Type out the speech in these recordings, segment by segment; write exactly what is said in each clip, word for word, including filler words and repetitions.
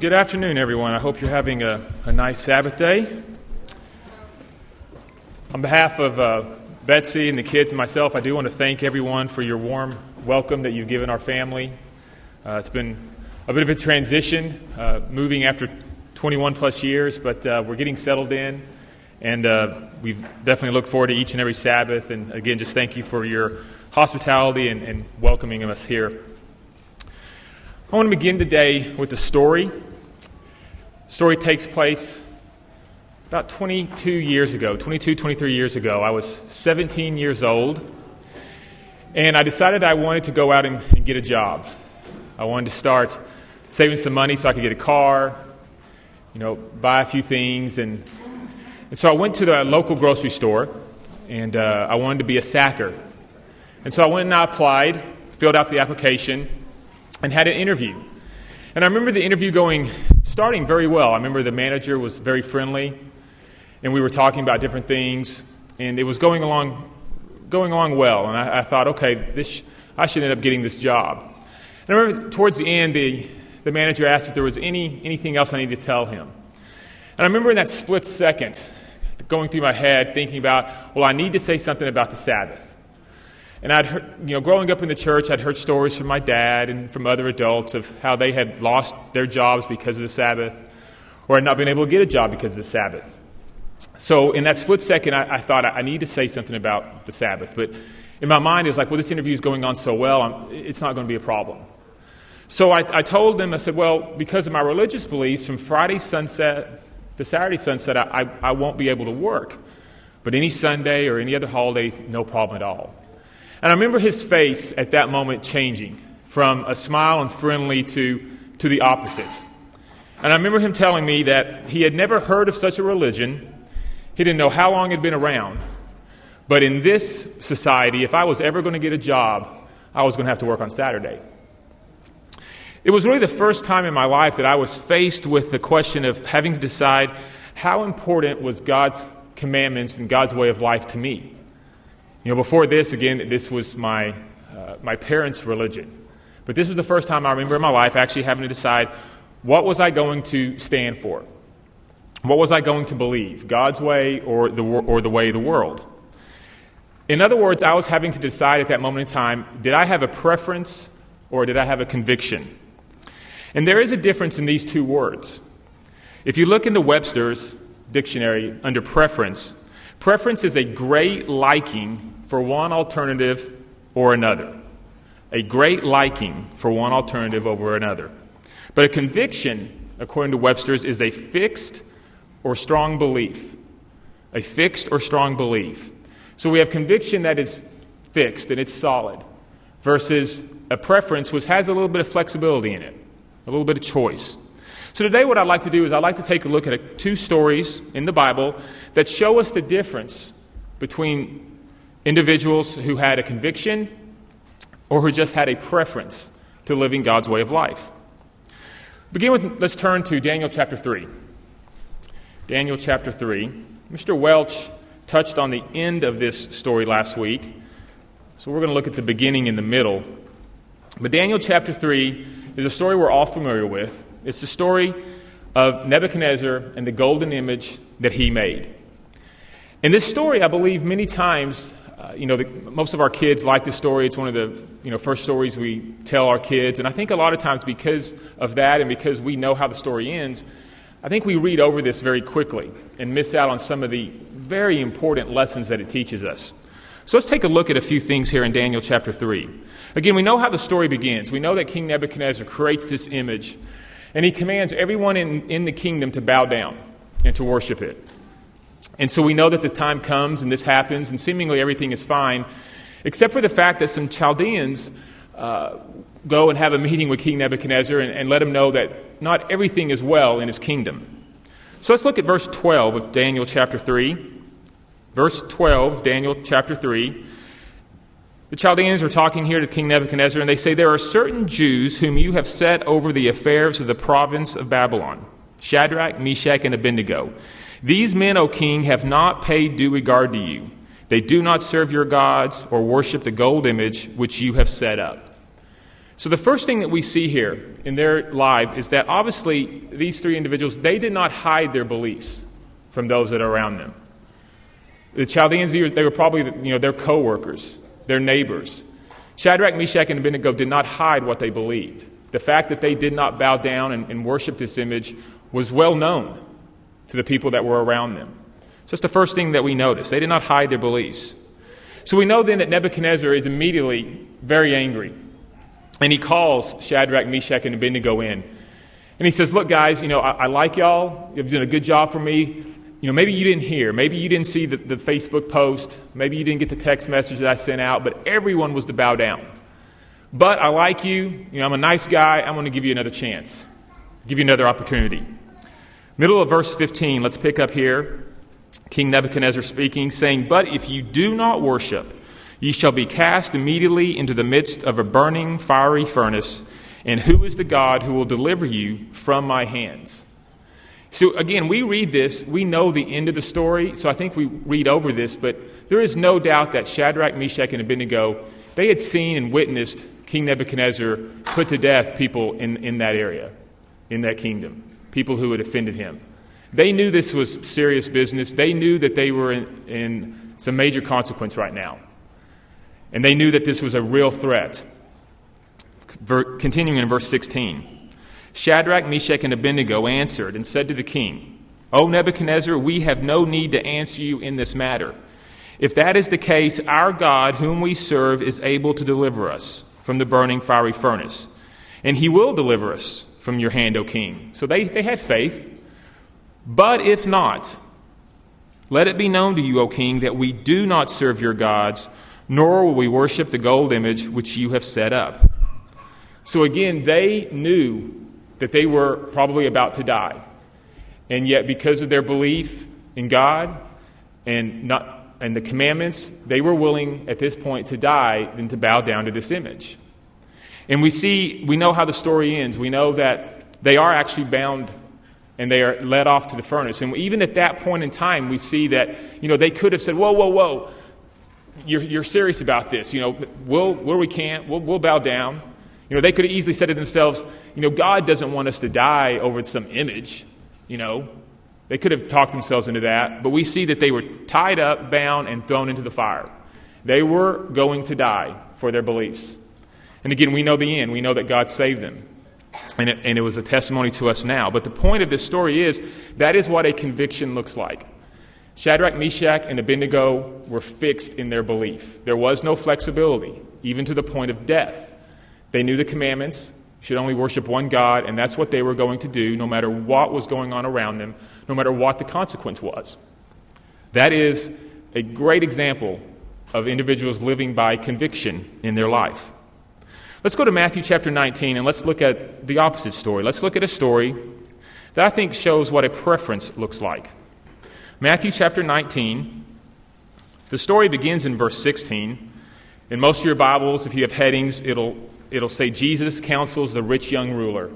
Good afternoon, everyone. I hope you're having a, a nice Sabbath day. On behalf of uh, Betsy and the kids and myself, I do want to thank everyone for your warm welcome that you've given our family. Uh, it's been a bit of a transition, uh, moving after twenty-one plus years, but uh, we're getting settled in, and uh, we've definitely looked forward to each and every Sabbath. And again, just thank you for your hospitality and, and welcoming us here. I want to begin today with a story. The story takes place about twenty-two years ago, twenty-two, twenty-three years ago. I was seventeen years old, and I decided I wanted to go out and, and get a job. I wanted to start saving some money so I could get a car, you know, buy a few things. And, and so I went to the local grocery store, and uh, I wanted to be a sacker. And so I went and I applied, filled out the application, and had an interview. And I remember the interview going, starting very well. I remember the manager was very friendly, and we were talking about different things, and it was going along going along well. And I, I thought, okay, this I should end up getting this job. And I remember towards the end, the, the manager asked if there was any anything else I needed to tell him. And I remember in that split second, going through my head, thinking about, well, I need to say something about the Sabbath. And I'd heard, you know, growing up in the church, I'd heard stories from my dad and from other adults of how they had lost their jobs because of the Sabbath, or had not been able to get a job because of the Sabbath. So in that split second, I, I thought I need to say something about the Sabbath. But in my mind, it was like, well, this interview is going on so well, I'm, it's not going to be a problem. So I, I told them, I said, well, because of my religious beliefs, from Friday sunset to Saturday sunset, I, I, I won't be able to work. But any Sunday or any other holiday, no problem at all. And I remember his face at that moment changing from a smile and friendly to, to the opposite. And I remember him telling me that he had never heard of such a religion. He didn't know how long it had been around. But in this society, if I was ever going to get a job, I was going to have to work on Saturday. It was really the first time in my life that I was faced with the question of having to decide how important was God's commandments and God's way of life to me. You know, before this, again, this was my uh, my parents' religion. But this was the first time I remember in my life actually having to decide, what was I going to stand for? What was I going to believe, God's way or the or the way of the world? In other words, I was having to decide at that moment in time, did I have a preference or did I have a conviction? And there is a difference in these two words. If you look in the Webster's dictionary under preference, preference is a great liking for one alternative or another. A great liking for one alternative over another. But a conviction, according to Webster's, is a fixed or strong belief. A fixed or strong belief. So we have conviction that is fixed and it's solid, versus a preference which has a little bit of flexibility in it, a little bit of choice. So today what I'd like to do is I'd like to take a look at two stories in the Bible that show us the difference between individuals who had a conviction or who just had a preference to living God's way of life. Begin with, let's turn to Daniel chapter three. Daniel chapter three. Mister Welch touched on the end of this story last week, so we're going to look at the beginning and the middle. But Daniel chapter three is a story we're all familiar with. It's the story of Nebuchadnezzar and the golden image that he made. In this story, I believe many times, uh, you know, the, most of our kids like this story. It's one of the, you know, first stories we tell our kids. And I think a lot of times because of that and because we know how the story ends, I think we read over this very quickly and miss out on some of the very important lessons that it teaches us. So let's take a look at a few things here in Daniel chapter three. Again, we know how the story begins. We know that King Nebuchadnezzar creates this image, and he commands everyone in, in the kingdom to bow down and to worship it. And so we know that the time comes and this happens, and seemingly everything is fine, except for the fact that some Chaldeans uh, go and have a meeting with King Nebuchadnezzar and, and let him know that not everything is well in his kingdom. So let's look at verse twelve of Daniel chapter three. Verse twelve, Daniel chapter three. The Chaldeans are talking here to King Nebuchadnezzar, and they say, "There are certain Jews whom you have set over the affairs of the province of Babylon, Shadrach, Meshach, and Abednego. These men, O king, have not paid due regard to you. They do not serve your gods or worship the gold image which you have set up." So the first thing that we see here in their life is that obviously these three individuals, they did not hide their beliefs from those that are around them. The Chaldeans, they were probably, you know, their co-workers, their neighbors. Shadrach, Meshach, and Abednego did not hide what they believed. The fact that they did not bow down and, and worship this image was well known to the people that were around them. So that's the first thing that we notice. They did not hide their beliefs. So we know then that Nebuchadnezzar is immediately very angry. And he calls Shadrach, Meshach, and Abednego in. And he says, look, guys, you know, I, I like y'all. You've done a good job for me. You know, maybe you didn't hear. Maybe you didn't see the, the Facebook post. Maybe you didn't get the text message that I sent out. But everyone was to bow down. But I like you. You know, I'm a nice guy. I'm going to give you another chance. Give you another opportunity. Middle of verse fifteen, let's pick up here. King Nebuchadnezzar speaking, saying, but if you do not worship, ye shall be cast immediately into the midst of a burning fiery furnace, and who is the God who will deliver you from my hands? So again, we read this, we know the end of the story, so I think we read over this, but there is no doubt that Shadrach, Meshach, and Abednego, they had seen and witnessed King Nebuchadnezzar put to death people in, in that area, in that kingdom, people who had offended him. They knew this was serious business. They knew that they were in, in some major consequence right now. And they knew that this was a real threat. Ver, continuing in verse sixteen. Shadrach, Meshach, and Abednego answered and said to the king, O Nebuchadnezzar, we have no need to answer you in this matter. If that is the case, our God, whom we serve, is able to deliver us from the burning fiery furnace. And he will deliver us from your hand, O king. So they, they had faith. But if not, let it be known to you, O king, that we do not serve your gods, nor will we worship the gold image which you have set up. So again, they knew that they were probably about to die. And yet because of their belief in God and not and the commandments, they were willing at this point to die than to bow down to this image. And we see, we know how the story ends. We know that they are actually bound and they are led off to the furnace. And even at that point in time, we see that, you know, they could have said, whoa, whoa, whoa, you're, you're serious about this. You know, we'll, where we can't, we'll, we'll bow down. You know, they could have easily said to themselves, you know, God doesn't want us to die over some image. You know, they could have talked themselves into that. But we see that they were tied up, bound, and thrown into the fire. They were going to die for their beliefs. And again, we know the end. We know that God saved them. And it, and it was a testimony to us now. But the point of this story is, that is what a conviction looks like. Shadrach, Meshach, and Abednego were fixed in their belief. There was no flexibility, even to the point of death. They knew the commandments, should only worship one God, and that's what they were going to do, no matter what was going on around them, no matter what the consequence was. That is a great example of individuals living by conviction in their life. Let's go to Matthew chapter nineteen, and let's look at the opposite story. Let's look at a story that I think shows what a preference looks like. Matthew chapter nineteen, the story begins in verse sixteen. In most of your Bibles, if you have headings, it'll it'll say Jesus counsels the rich young ruler.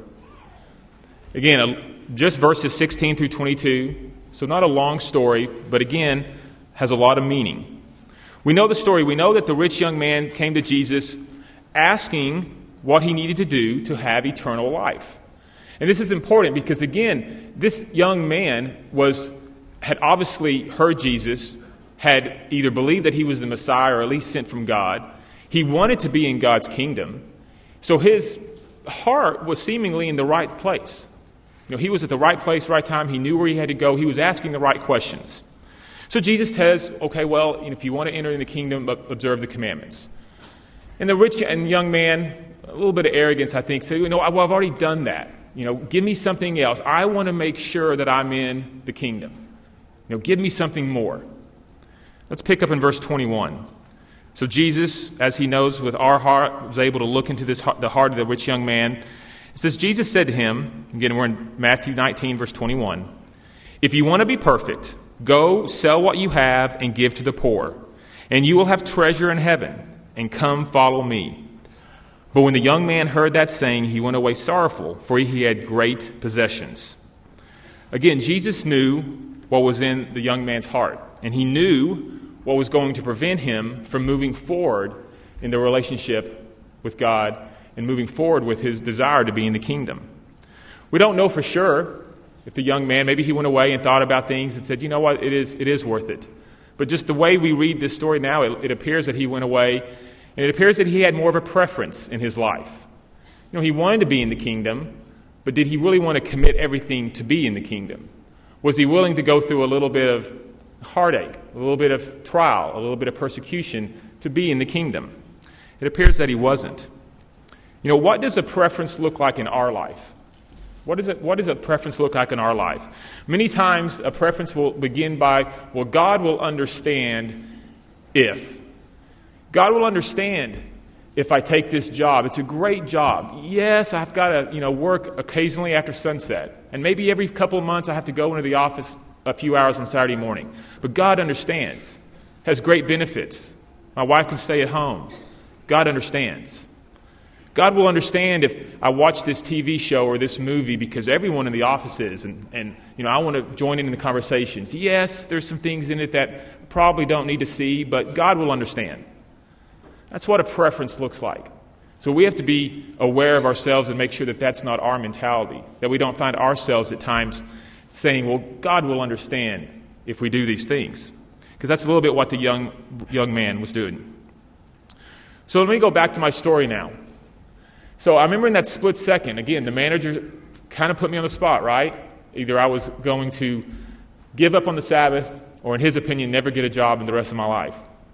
Again, just verses sixteen through twenty-two, so not a long story, but again, has a lot of meaning. We know the story. We know that the rich young man came to Jesus asking what he needed to do to have eternal life. And this is important because, again, this young man was had obviously heard Jesus, had either believed that he was the Messiah or at least sent from God. He wanted to be in God's kingdom. So his heart was seemingly in the right place. You know, he was at the right place, right time. He knew where he had to go. He was asking the right questions. So Jesus says, okay, well, if you want to enter in the kingdom, observe the commandments. And the rich and young man, a little bit of arrogance, I think, said, you know, well, I've already done that. You know, give me something else. I want to make sure that I'm in the kingdom. You know, give me something more. Let's pick up in verse twenty-one. So Jesus, as he knows with our heart, was able to look into this the heart of the rich young man. It says, Jesus said to him, again, we're in Matthew nineteen, verse twenty-one, if you want to be perfect, go sell what you have and give to the poor, and you will have treasure in heaven, and come follow me. But when the young man heard that saying, he went away sorrowful, for he had great possessions. Again, Jesus knew what was in the young man's heart, and he knew what was going to prevent him from moving forward in the relationship with God and moving forward with his desire to be in the kingdom. We don't know for sure if the young man, maybe he went away and thought about things and said, you know what, it is it is worth it. But just the way we read this story now, it, it appears that he went away, and it appears that he had more of a preference in his life. You know, he wanted to be in the kingdom, but did he really want to commit everything to be in the kingdom? Was he willing to go through a little bit of heartache, a little bit of trial, a little bit of persecution to be in the kingdom? It appears that he wasn't. You know, what does a preference look like in our life? What, is it, what does a preference look like in our life? Many times a preference will begin by, well, God will understand if. God will understand if I take this job. It's a great job. Yes, I've got to, you know, work occasionally after sunset. And maybe every couple of months I have to go into the office a few hours on Saturday morning. But God understands. Has great benefits. My wife can stay at home. God understands. God will understand if I watch this T V show or this movie because everyone in the office is, and, and you know, I want to join in, in the conversations. Yes, there's some things in it that I probably don't need to see, but God will understand. That's what a preference looks like. So we have to be aware of ourselves and make sure that that's not our mentality, that we don't find ourselves at times saying, well, God will understand if we do these things. Because that's a little bit what the young young man was doing. So let me go back to my story now. So I remember in that split second, again, the manager kind of put me on the spot, right? Either I was going to give up on the Sabbath or, in his opinion, never get a job in the rest of my life.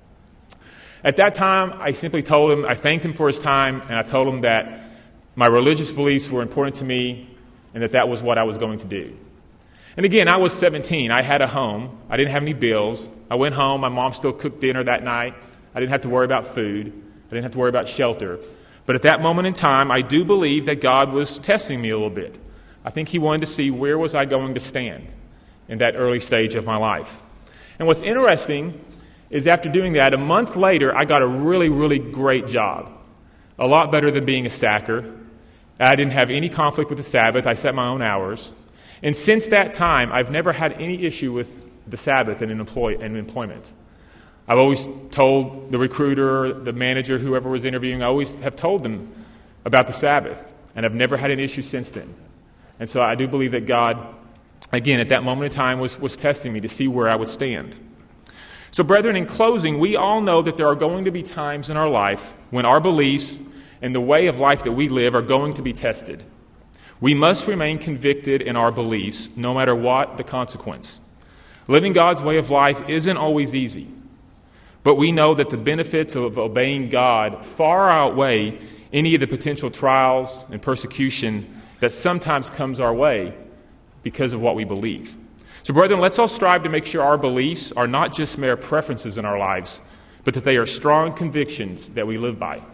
At that time, I simply told him, I thanked him for his time, and I told him that my religious beliefs were important to me and that that was what I was going to do. And again, I was seventeen. I had a home. I didn't have any bills. I went home. My mom still cooked dinner that night. I didn't have to worry about food. I didn't have to worry about shelter. But at that moment in time, I do believe that God was testing me a little bit. I think he wanted to see where was I going to stand in that early stage of my life. And what's interesting is after doing that, a month later, I got a really, really great job. A lot better than being a sacker. I didn't have any conflict with the Sabbath. I set my own hours. And since that time, I've never had any issue with the Sabbath and in employ- and employment. I've always told the recruiter, the manager, whoever was interviewing, I always have told them about the Sabbath. And I've never had an issue since then. And so I do believe that God, again, at that moment in time, was, was testing me to see where I would stand. So, brethren, in closing, we all know that there are going to be times in our life when our beliefs and the way of life that we live are going to be tested. We must remain convicted in our beliefs, no matter what the consequence. Living God's way of life isn't always easy, but we know that the benefits of obeying God far outweigh any of the potential trials and persecution that sometimes comes our way because of what we believe. So, brethren, let's all strive to make sure our beliefs are not just mere preferences in our lives, but that they are strong convictions that we live by.